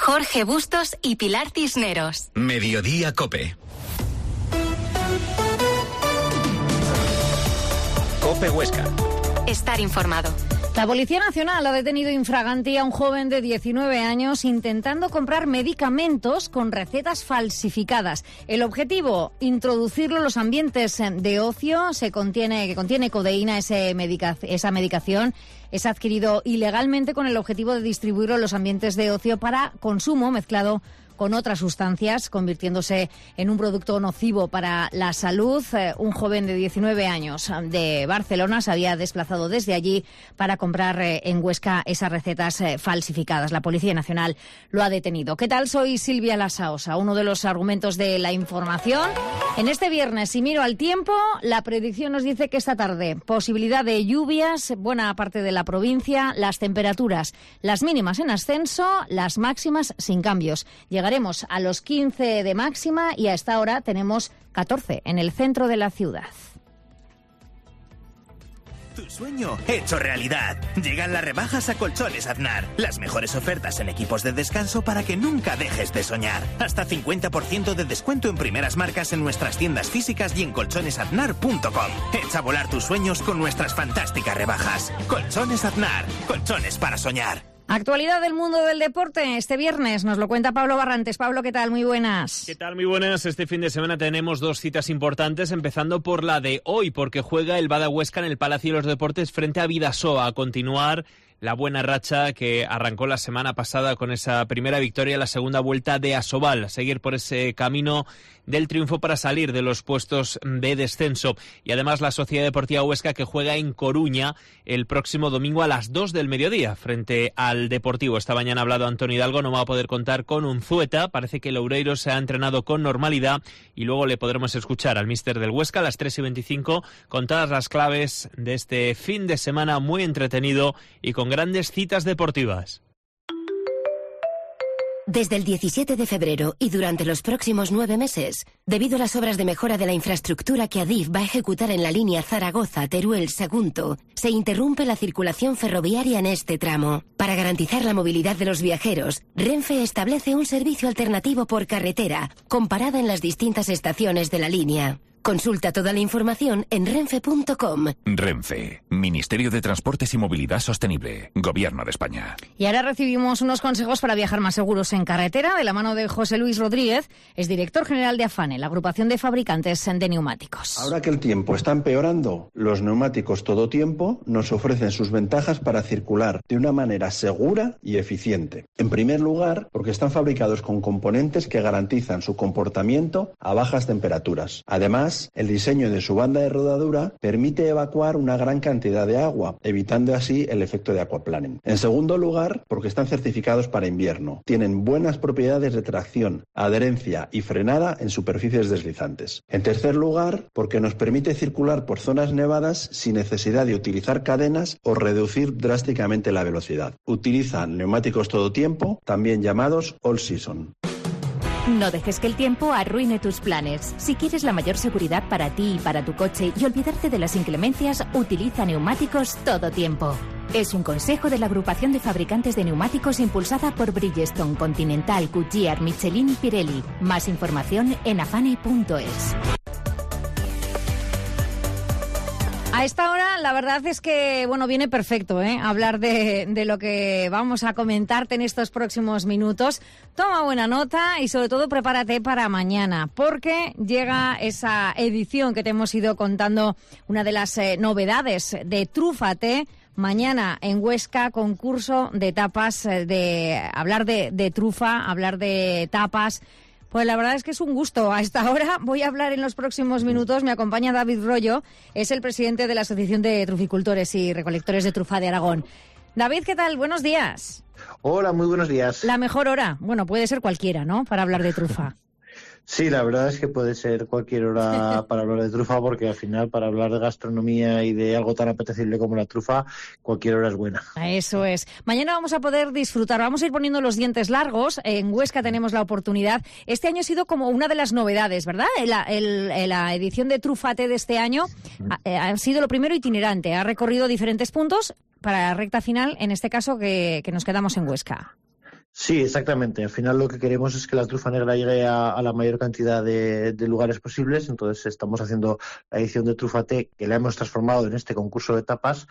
Jorge Bustos y Pilar Cisneros. Mediodía COPE. COPE Huesca. Estar informado. La Policía Nacional ha detenido infraganti a un joven de 19 años intentando comprar medicamentos con recetas falsificadas. El objetivo, introducirlo en los ambientes de ocio que contiene codeína. Esa medicación es adquirido ilegalmente con el objetivo de distribuirlo en los ambientes de ocio para consumo mezclado con otras sustancias, convirtiéndose en un producto nocivo para la salud. Un joven de 19 años de Barcelona se había desplazado desde allí para comprar en Huesca esas recetas falsificadas. La Policía Nacional lo ha detenido. ¿Qué tal? Soy Silvia Lasaosa. Uno de los argumentos de la información. En este viernes, si miro al tiempo, la predicción nos dice que esta tarde posibilidad de lluvias, buena parte de la provincia, las temperaturas, las mínimas en ascenso, las máximas sin cambios. Llegaremos a los 15 de máxima y a esta hora tenemos 14 en el centro de la ciudad. Tu sueño hecho realidad. Llegan las rebajas a Colchones Aznar. Las mejores ofertas en equipos de descanso para que nunca dejes de soñar. Hasta 50% de descuento en primeras marcas en nuestras tiendas físicas y en colchonesaznar.com. Echa a volar tus sueños con nuestras fantásticas rebajas. Colchones Aznar. Colchones para soñar. Actualidad del mundo del deporte. Este viernes nos lo cuenta Pablo Barrantes. Pablo, ¿qué tal? Muy buenas. ¿Qué tal? Muy buenas. Este fin de semana tenemos dos citas importantes, empezando por la de hoy, porque juega el Bada Huesca en el Palacio de los Deportes frente a Bidasoa, a continuar la buena racha que arrancó la semana pasada con esa primera victoria en la segunda vuelta de Asobal, seguir por ese camino del triunfo para salir de los puestos de descenso. Y además la Sociedad Deportiva Huesca, que juega en Coruña el próximo domingo a las 2 del mediodía frente al Deportivo. Esta mañana ha hablado Antonio Hidalgo, no va a poder contar con Unzueta, parece que el Loureiro se ha entrenado con normalidad y luego le podremos escuchar al míster del Huesca a las 3:25 con todas las claves de este fin de semana muy entretenido y con grandes citas deportivas. Desde el 17 de febrero y durante los próximos 9 meses, debido a las obras de mejora de la infraestructura que Adif va a ejecutar en la línea Zaragoza-Teruel-Sagunto, se interrumpe la circulación ferroviaria en este tramo. Para garantizar la movilidad de los viajeros, Renfe establece un servicio alternativo por carretera, comparada en las distintas estaciones de la línea. Consulta toda la información en renfe.com. Renfe, Ministerio de Transportes y Movilidad Sostenible, Gobierno de España. Y ahora recibimos unos consejos para viajar más seguros en carretera de la mano de José Luis Rodríguez, es director general de AFANE, la agrupación de fabricantes de neumáticos. Ahora que el tiempo está empeorando, los neumáticos todo tiempo nos ofrecen sus ventajas para circular de una manera segura y eficiente. En primer lugar, porque están fabricados con componentes que garantizan su comportamiento a bajas temperaturas. Además, el diseño de su banda de rodadura permite evacuar una gran cantidad de agua, evitando así el efecto de aquaplaning. En segundo lugar, porque están certificados para invierno. Tienen buenas propiedades de tracción, adherencia y frenada en superficies deslizantes. En tercer lugar, porque nos permite circular por zonas nevadas sin necesidad de utilizar cadenas o reducir drásticamente la velocidad. Utilizan neumáticos todo tiempo, también llamados all season. No dejes que el tiempo arruine tus planes. Si quieres la mayor seguridad para ti y para tu coche y olvidarte de las inclemencias, utiliza neumáticos todo tiempo. Es un consejo de la agrupación de fabricantes de neumáticos impulsada por Bridgestone, Continental, Goodyear, Michelin y Pirelli. Más información en afane.es. A esta hora, la verdad es que, bueno, viene perfecto, hablar de lo que vamos a comentarte en estos próximos minutos. Toma buena nota y, sobre todo, prepárate para mañana, porque llega esa edición que te hemos ido contando, una de las novedades de Trúfate. Mañana en Huesca, concurso de tapas, hablar de trufa, hablar de tapas. Pues la verdad es que es un gusto. A esta hora voy a hablar en los próximos minutos. Me acompaña David Rollo, es el presidente de la Asociación de Truficultores y Recolectores de Trufa de Aragón. David, ¿qué tal? Buenos días. Hola, muy buenos días. La mejor hora, bueno, puede ser cualquiera, ¿no?, para hablar de trufa. Sí, la verdad es que puede ser cualquier hora para hablar de trufa, porque al final, para hablar de gastronomía y de algo tan apetecible como la trufa, cualquier hora es buena. Eso es. Mañana vamos a poder disfrutar, vamos a ir poniendo los dientes largos. En Huesca tenemos la oportunidad. Este año ha sido como una de las novedades, ¿verdad? La edición de Trúfate de este año ha sido lo primero itinerante. Ha recorrido diferentes puntos para la recta final, en este caso que nos quedamos en Huesca. Sí, exactamente. Al final lo que queremos es que la trufa negra llegue a la mayor cantidad de lugares posibles. Entonces estamos haciendo la edición de Trúfate, que la hemos transformado en este concurso de tapas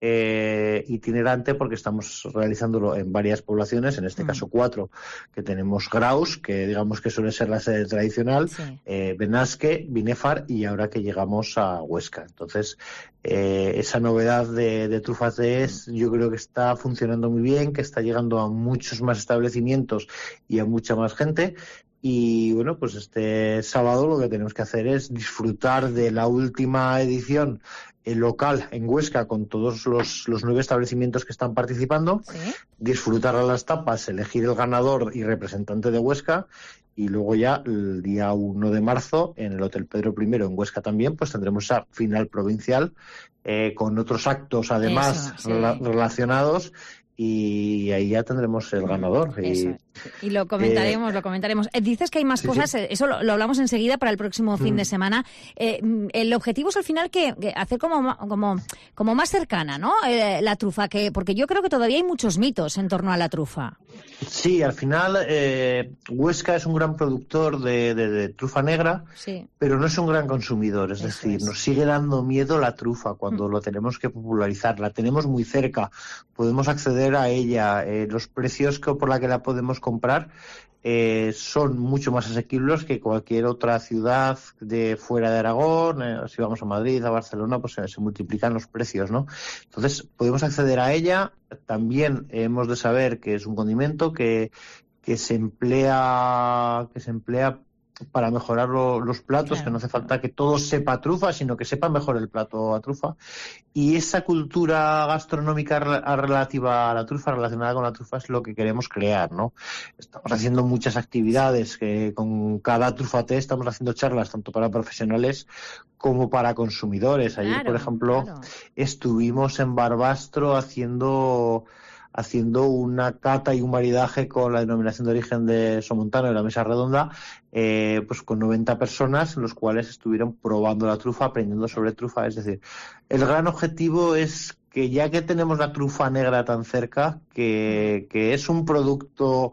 itinerante, porque estamos realizándolo en varias poblaciones, en este caso 4, que tenemos Graus, que digamos que suele ser la sede tradicional, Benasque, Binefar y ahora que llegamos a Huesca. Entonces, esa novedad de Trúfate yo creo que está funcionando muy bien, que está llegando a muchos más establecimientos y a mucha más gente. Y bueno, pues este sábado lo que tenemos que hacer es disfrutar de la última edición local en Huesca con todos los 9 establecimientos que están participando, disfrutar de las tapas, elegir el ganador y representante de Huesca, y luego ya el día 1 de marzo en el Hotel Pedro I en Huesca también pues tendremos esa final provincial con otros actos además relacionados. Y ahí ya tendremos el ganador. Y lo comentaremos. Dices que hay más cosas, eso lo hablamos enseguida para el próximo fin de semana. El objetivo es al final que hacer como más cercana, ¿no? La trufa, porque yo creo que todavía hay muchos mitos en torno a la trufa. Sí, al final Huesca es un gran productor de trufa negra, pero no es un gran consumidor. Es decir, nos sigue dando miedo la trufa cuando lo tenemos que popularizar. La tenemos muy cerca, podemos acceder a ella, los precios por la que la podemos comprar son mucho más asequibles que cualquier otra ciudad de fuera de Aragón. Si vamos a Madrid, a Barcelona, pues se multiplican los precios, ¿no? Entonces podemos acceder a ella. También hemos de saber que es un condimento que se emplea para mejorar los platos, que no hace falta que todo sepa a trufa, sino que sepa mejor el plato a trufa. Y esa cultura gastronómica relativa a la trufa, relacionada con la trufa, es lo que queremos crear, ¿no? Estamos haciendo muchas actividades, que con cada Trúfate estamos haciendo charlas tanto para profesionales como para consumidores. Ayer, por ejemplo, estuvimos en Barbastro haciendo una cata y un maridaje con la denominación de origen de Somontano de la mesa redonda, pues con 90 personas, los cuales estuvieron probando la trufa, aprendiendo sobre trufa. Es decir, el gran objetivo es que ya que tenemos la trufa negra tan cerca, que es un producto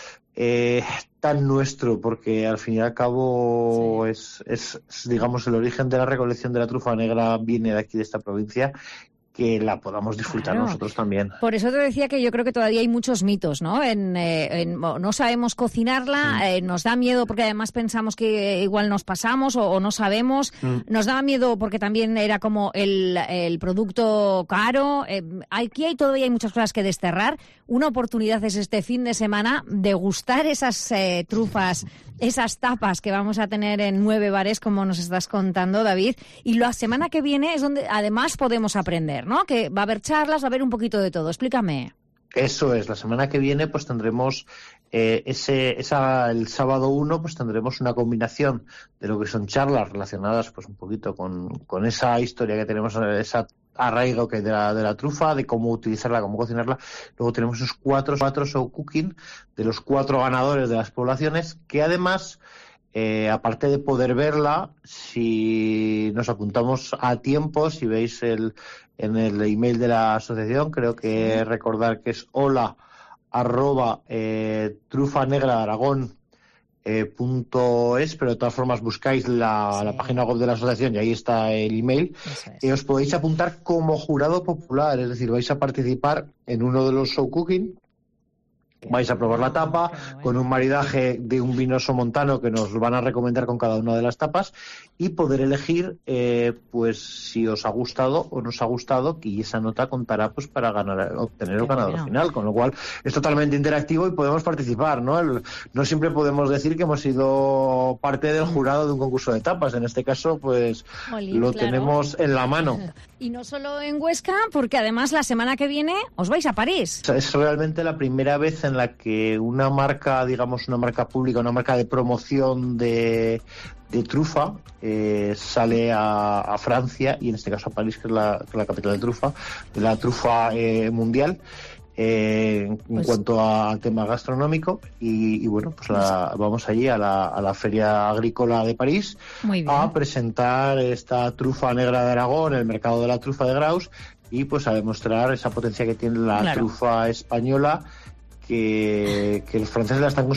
tan nuestro, porque al fin y al cabo es digamos el origen de la recolección de la trufa negra viene de aquí, de esta provincia, que la podamos disfrutar nosotros también. Por eso te decía que yo creo que todavía hay muchos mitos, ¿no? No sabemos cocinarla, nos da miedo porque además pensamos que igual nos pasamos o no sabemos, nos da miedo porque también era como el producto caro. Aquí todavía hay muchas cosas que desterrar. Una oportunidad es este fin de semana degustar esas trufas, esas tapas que vamos a tener en 9 bares, como nos estás contando, David. Y la semana que viene es donde además podemos aprender, ¿no? Que va a haber charlas, va a haber un poquito de todo. Explícame. Eso es, la semana que viene pues tendremos el sábado 1 pues tendremos una combinación de lo que son charlas relacionadas pues un poquito con esa historia que tenemos, esa arraigo que de la trufa, de cómo utilizarla, cómo cocinarla. Luego tenemos esos 4 show cooking de los 4 ganadores de las poblaciones, que además aparte de poder verla, si nos apuntamos a tiempo, si veis en el email de la asociación, creo que recordar que es hola@trufanegraaragón.es, pero de todas formas buscáis la página web de la asociación y ahí está el email. Os podéis apuntar como jurado popular, es decir, vais a participar en uno de los show cooking. Vais a probar la tapa con un maridaje de un vino somontano que nos van a recomendar con cada una de las tapas y poder elegir pues si os ha gustado o no os ha gustado, y esa nota contará pues para obtener el ganador final, con lo cual es totalmente interactivo y podemos participar, ¿no? No siempre podemos decir que hemos sido parte del jurado de un concurso de tapas, en este caso pues tenemos en la mano. Y no solo en Huesca, porque además la semana que viene os vais a París. Es realmente la primera vez en la que una marca, digamos una marca pública, una marca de promoción de trufa sale a Francia, y en este caso a París, que es la capital de la trufa mundial, en cuanto a tema gastronómico. Y bueno, pues vamos allí a la Feria Agrícola de París a presentar esta trufa negra de Aragón, el mercado de la trufa de Graus, y pues a demostrar esa potencia que tiene la trufa española, que los franceses la están